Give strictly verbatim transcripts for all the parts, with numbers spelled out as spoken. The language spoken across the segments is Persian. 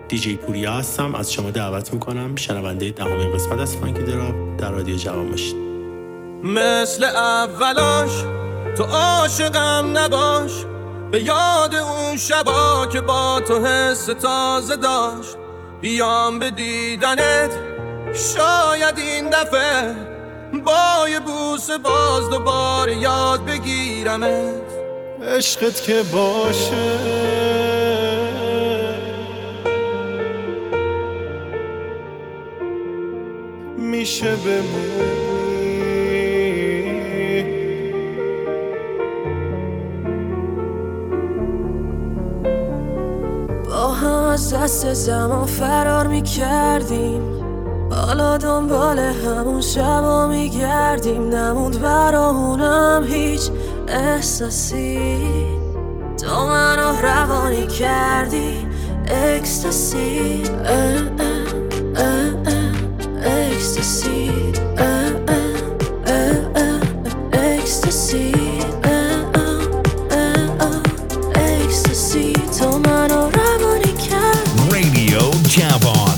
دیجی پوریا هستم. از شما دعوت میکنم شنونده دهمین قسمت از فانکی دراپ در رادیو جوان باشید. مثل اولاش تو عاشقم نباش، به یاد اون شبا که با تو حس تازه داشت. بیام به دیدنت شاید این دفعه، با یه بوسه باز دوباره یاد بگیرمت. عشقت که باشه میشه بمونی، با هم از دست زمان فرار میکردیم، حالا دنبال همون شبا میگردیم. نموند برامونم هیچ احساسی، تو منو روانی کردی اکستاسی. اکستاسی اکستاسی اکستاسی تو منو روانی کردی. رادیو جوان.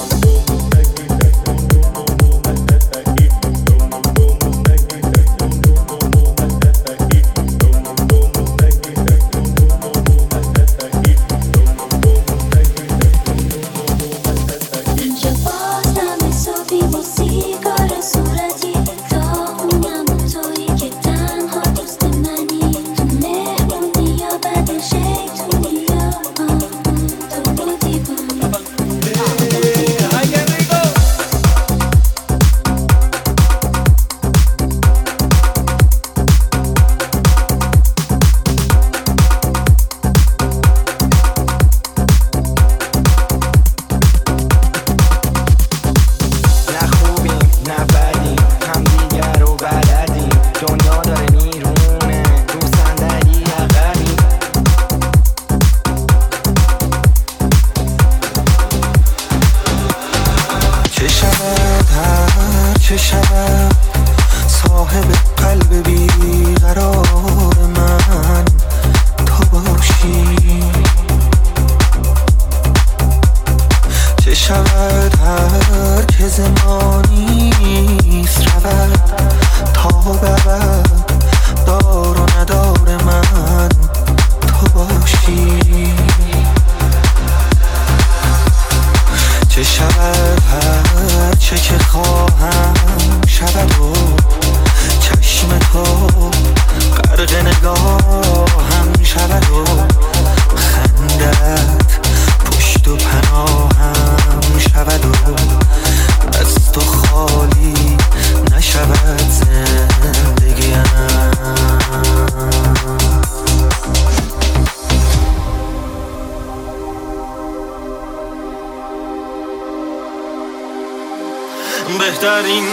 بهترین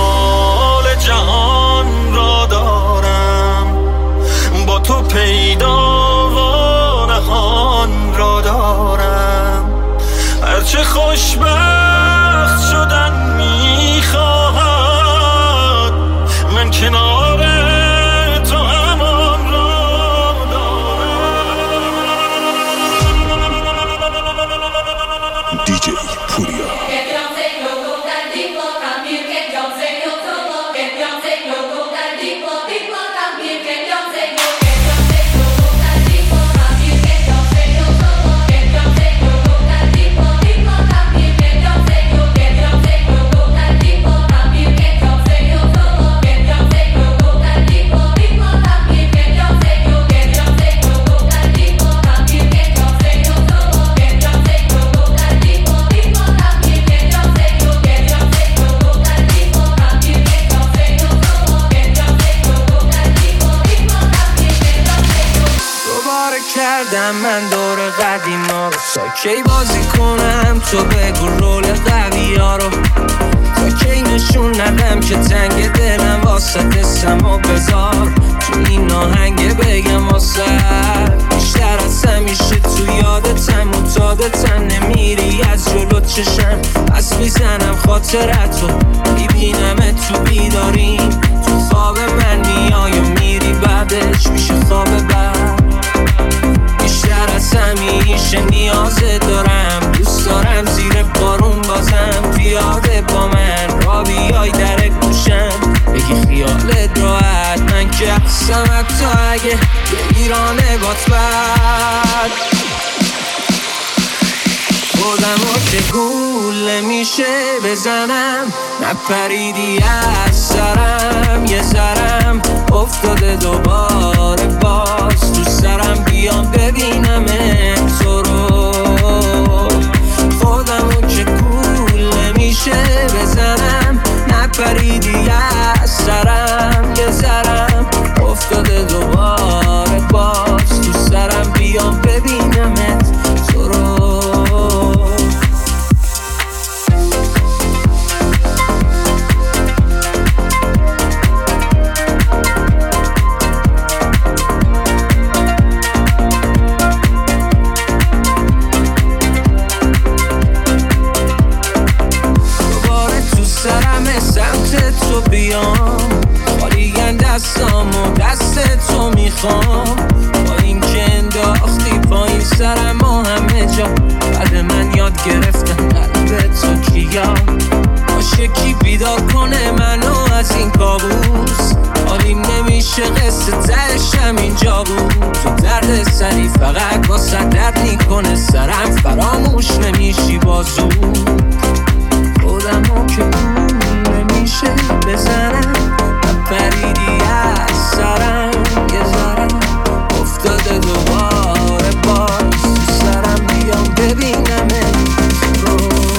حال جهان را دارم، با تو پیدا و نهان را دارم. هرچه خوشبخت شدن میخواهد، من کنار تو همان را دارم. دیجی پوریا. کردم من دور قدیما رو، تا کی بازی کنم تو بگو رول قوی ها رو، تا کی نشون ندم که تنگ دلم واسه دستم و بذار تو این آهنگ بگم واسه بیشتر از همیشه تو یادتم معتادتم، نمیری از جلو چشم پس میزنم خاطرت رو، میبینم تو بیداریم تو خواب من میای و میری بعدش میشه خواب بعد. بیشتر از همین همیشه نیازه دارم، دوست دارم زیر بارون بازم پیاده با من را بیای در گوشم بگی خیالت راحت، من که هستم حتی اگه یه ایرانه بات بد خودمو که گول میشه بزنم، نپریدی از سرم یه ذرم افتاده دوباره باز تو سرم، بیام ببینم تو رو. خودمو که گول میشه بزنم، نپریدی از سرم یه ذرم افتاده دوباره باز تو سرم، بیام ببینم تو رو. تو بیام خالیگن دستام و دست تو میخوام، با این که انداختی پایین سرم و همه جا بعد من یاد گرفتم قلب تو کیام، باشه کی بیدار کنه منو از این کابوس، حالیم نمیشه قصه تهشم اینجا بود، تو درد سری فقط واسه درد میکنه سرم، فراموش نمیشی بازو خودمو که نمیشه بزنم، نپریدی از سرم یه ذرم افتاده دوباره باز تو سرم، بیام ببینم رو.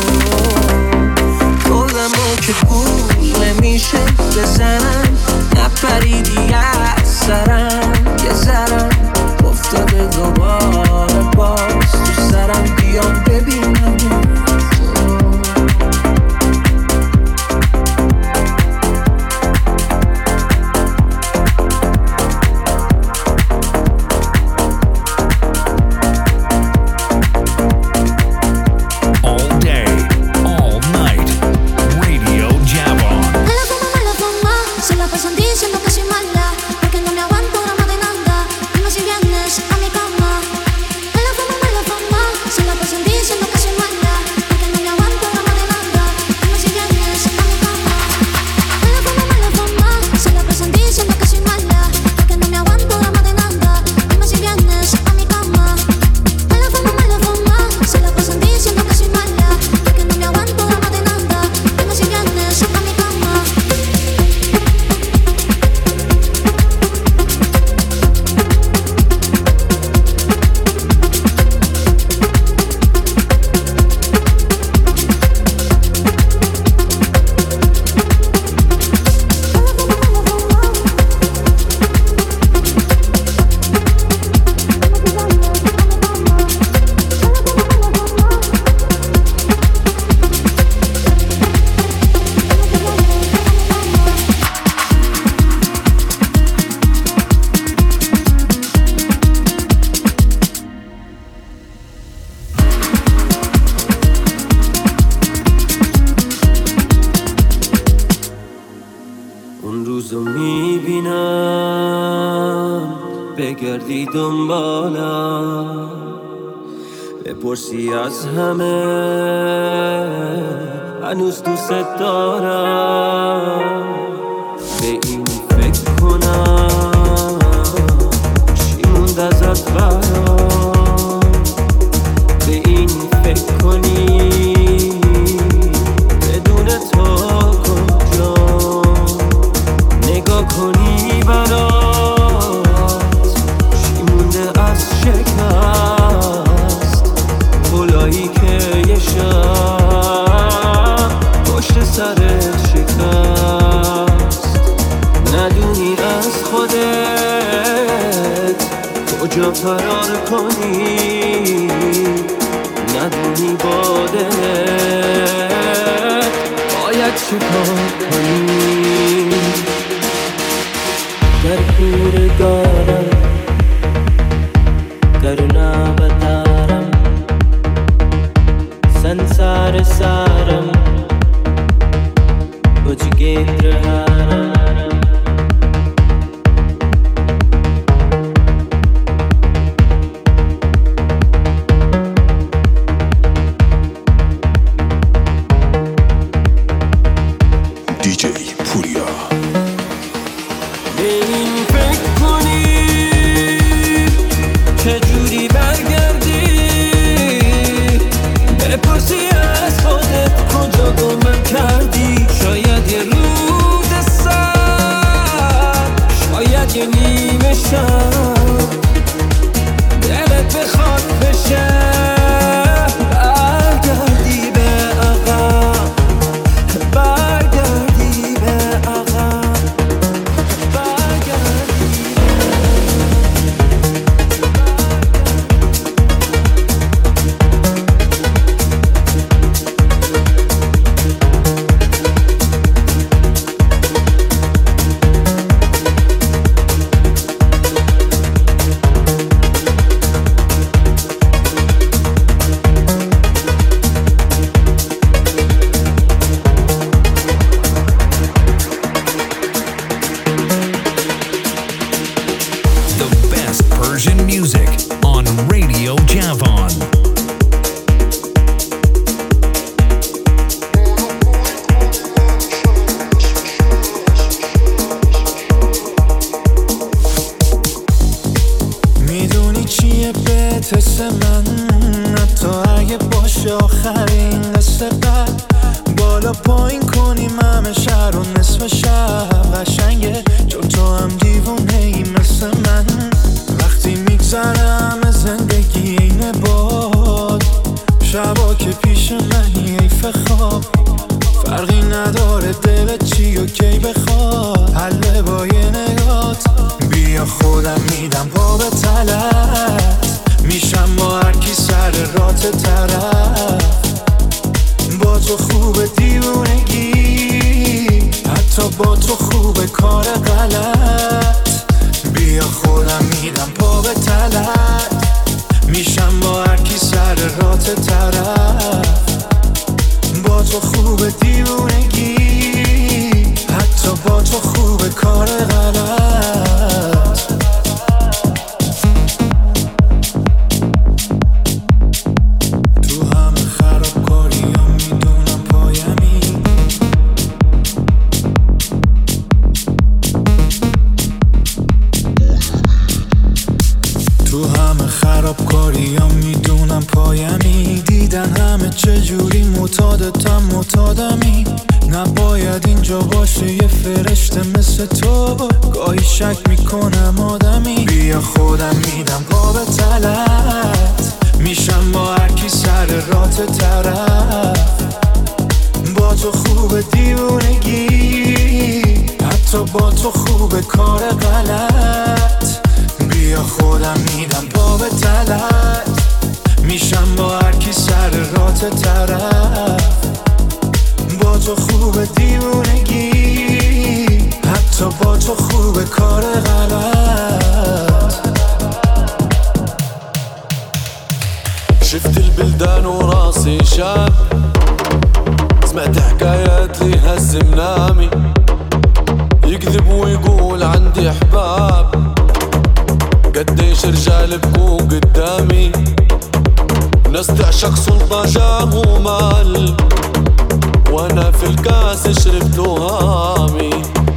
خودمو که گول نمیشه بزنم، نپریدی از سرم یه ذرم افتاده دوباره باز تو سرم، بیام ببینم بگردی دنبالم بپرسی از همه هنوز دوست دارم، به این فکر کنم چی موند ازت برام، به این فکر کنی بدون تو کجا نگاه کنی برام گلایی که یه شب پشت سرت شکست، ندونی از خودت کجا فرار کنی، ندونی با دلت باید چی کار کنی. در پور دارم کرونا بتارم संसार सारम कुछ केंद्र دلت چی و کی بخواد حل با یه نگات. بیا خودم میدم پا به تلت، میشم با هرکی سر رات طرف. با تو خوب دیوونگی، حتی با تو خوب کار غلط. بیا خودم میدم پا به تلت، میشم با هرکی سر رات طرف. با تو خوب دیوونگی، حتی با تو خوب کار غلط. تو همه خرابکاری هم میدونم پایمی. تو همه خرابکاری هم میدونم پایمی. دیدن همه چجوری معتادتم معتادمی. نباید اینجا باشه یه فرشته مثل تو، گاهی شک میکنم آدمی. بیا خودم میدم پا به تلت، میشم با هرکی سر رات طرف. با تو خوب دیوونگی، حتی با تو خوب کار غلط. بیا خودم میدم پا به تلت، میشم با هرکی سر رات طرف. با تو خوب دیوونگی، حتی با تو خوب کار غلط. شفت البلدان وراسي شاب، سمعت حكايات لي هز منامي. يكذب ويقول عندي احباب، قديش رجال بكوا قدامي. ناس تعشق سلطة جاه مال، وانا في الكاس شربت هامي.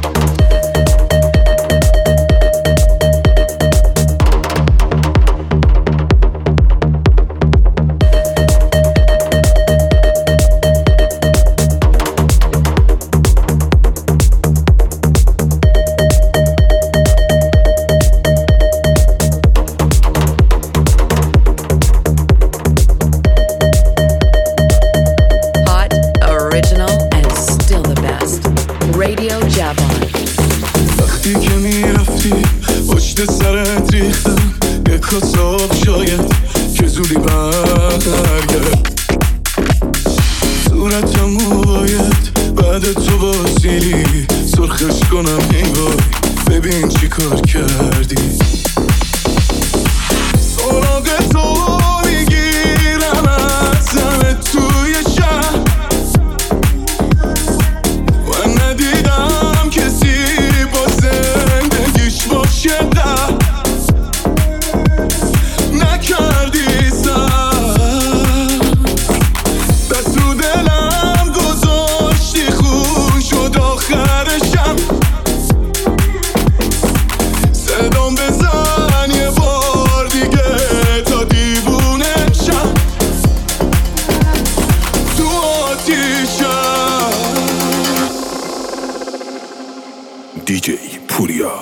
دیجی پوریا.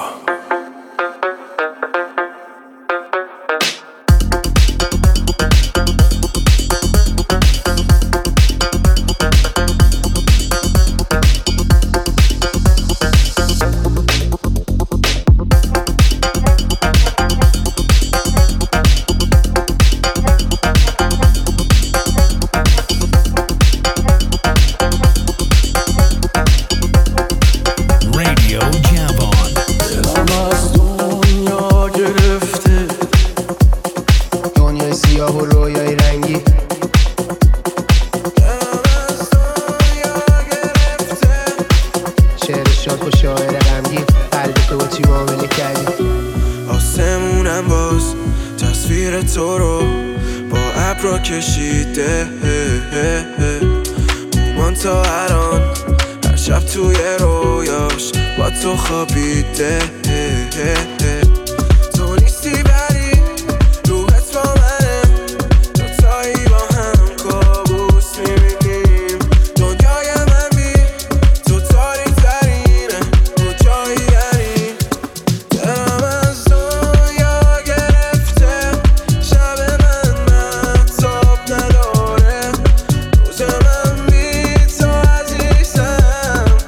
Roze من bit تو عزیزم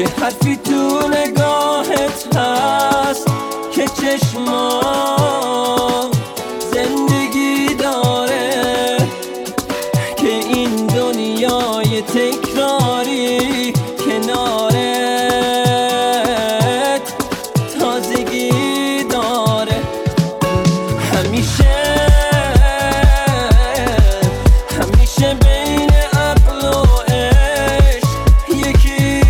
حرفی تو نگاهت هست که چشمام زندگی داره، که این دنیای تکراری کنارت تازگی داره. همیشه همیشه بین عقل و عشق یکی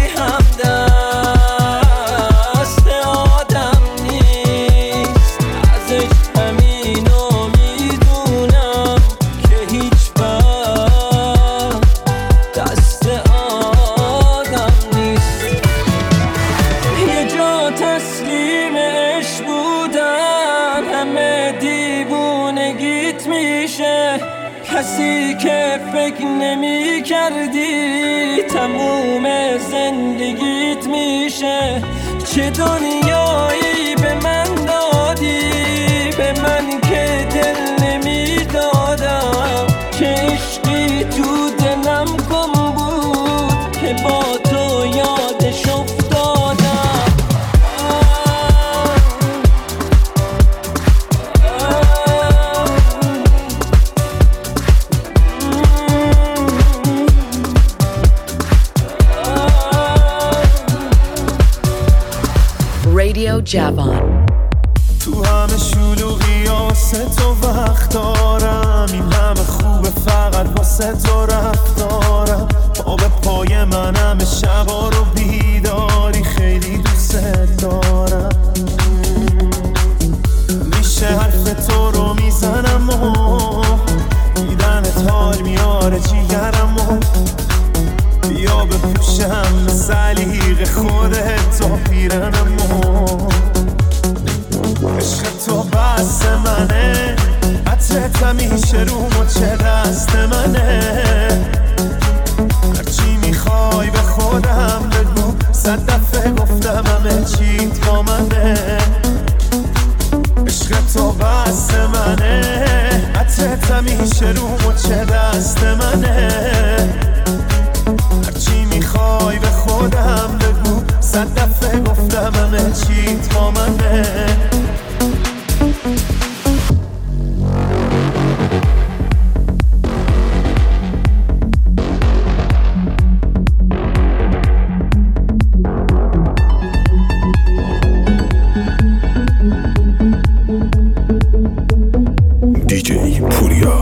همدست آدم نیست. ازش همینو میدونم که هیچ وقت دست آدم نیست. یه جا تسلیم عشق بودن همه دیوونگیت میشه، کسی که فکر نمی کردی تموم زندگیت میشه. چه دنیایی به من دادی، به من که دل نمی دادم، چه عشقی تو دلم گم بود که با تو یادش افتادم. Radio Javon. تو همه شلوغی واسه تو وقت دارم، این همه خوبه فقط واسه تو رفتارم. پا به پای من همه شبا رو بیداری، خیلی دوست دارم. میشه حرف تو رو میزنم و دیدنت حال میاره جیگرم و بیا بپوشم به سلیق خودت تا پیرنم و عشق تو بس منه، عطرت همیشه رو مچه دست منه. هرچی میخوای به خودم بگو، صد دفعه گفتم همه چیت با منه. عشق تو بس منه، عطرت همیشه رو مچه دست منه. هرچی میخوای به خودم بگو، صد دفعه گفتم همه چیت با منه. دیجی پوریا.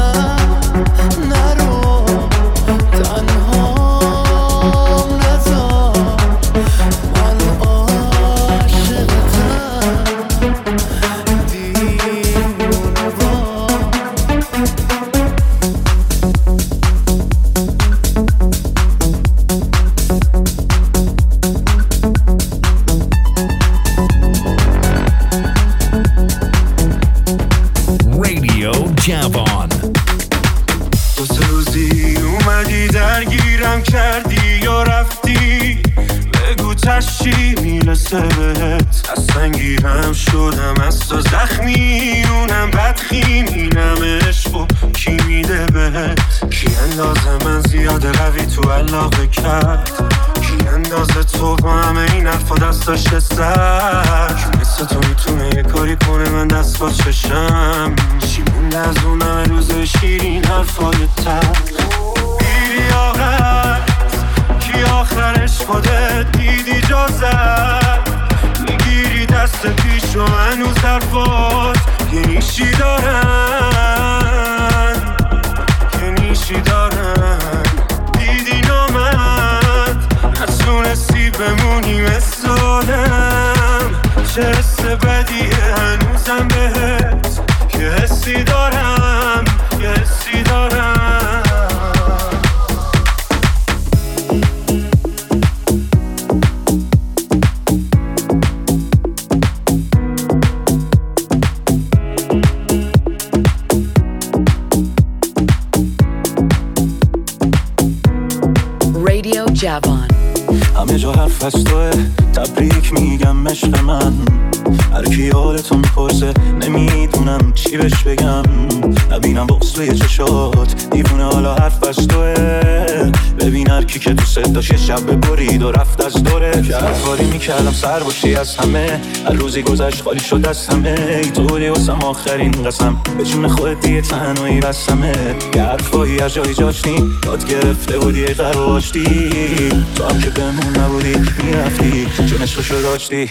داشته سر مثل تو میتونه یه کاری کنه من دست با چشم. چی مونده از اون همه روز شیرین حرفای تر. بیری آقت کی آخرش خودت دیدی جازت، میگیری دست پیش و هنوز حرفات یه نیشی دارن، یه نیشی دارن. دیدی نامد نتونستی بمونی مثل آدم، چه حس بدیه هنوزم بهت که حسی دارم، یه حسی دارم. Radio Javon. همه جا حرف از توه، تبریک میگم عشق من. هر کی حالتو میپرسه نمیدونم چی بهش بگم. نبینم بغض توی چشات دیوونه، حالا حرف از توه. ببین هر کی که دوست داشت یه شب برید و رفت از دوره. کرد کاری میکردم سر باشی از همه، هر روزی گذشت خالی شد از همه. ای طوری واسم آخرین قسم، به جون خودت دیگه تنهایی بسمه. یه حرفایی از جایی جاشتی، داد گرفته بودی یه قرار باشتی. تو هم که بمون نبودی میرفتی، چون عشقشو داشتی.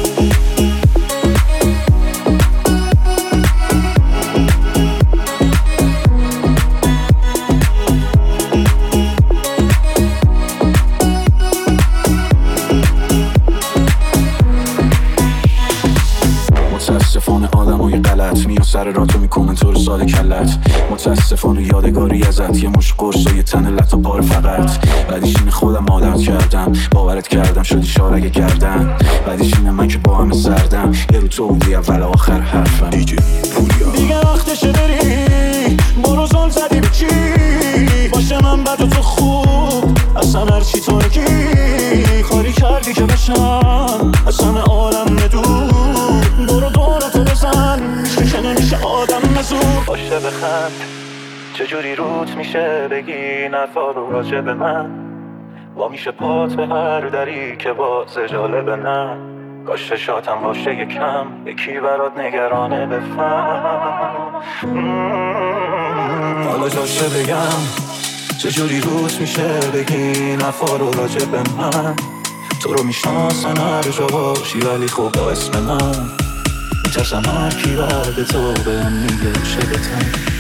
متاسفانه آدمای غلط میان سر راتو میکنن تو رو ساده کلت. متاسفانه یادگاری ازت یه مش قرص و یه تن لط و پار فقط. بعدیش اینه خودم عادت کردم، باورت کردم شدی شارگه کردم. بعدیش اینه من که با همه سردم، یه رو تو بودی اول آخر حرفم. دیجی پوریا دیگه وقتشه بری، برو زل زدی به چی؟ باشه من بد و تو خوب، اصلا هرچی تو نگی. خاری کردی که بشم اصلا عالم ندور. برو دورتو بزن، میشه که نمیشه آدم مزور. باشه بخند، چجوری روت میشه بگی نفا رو راجع به من. با میشه پات به هر دری که باز جالب نه. کاش شاتم باشه یکم، یکی برات نگرانه بفهم. حالا جاشه بگم، چجوری روت میشه بگی نفا رو راجع به من. تو رو میشناسن هر جا باشی ولی خوب با اسم من. میترسم هر کی بعد تو بهم میگه چه بتن.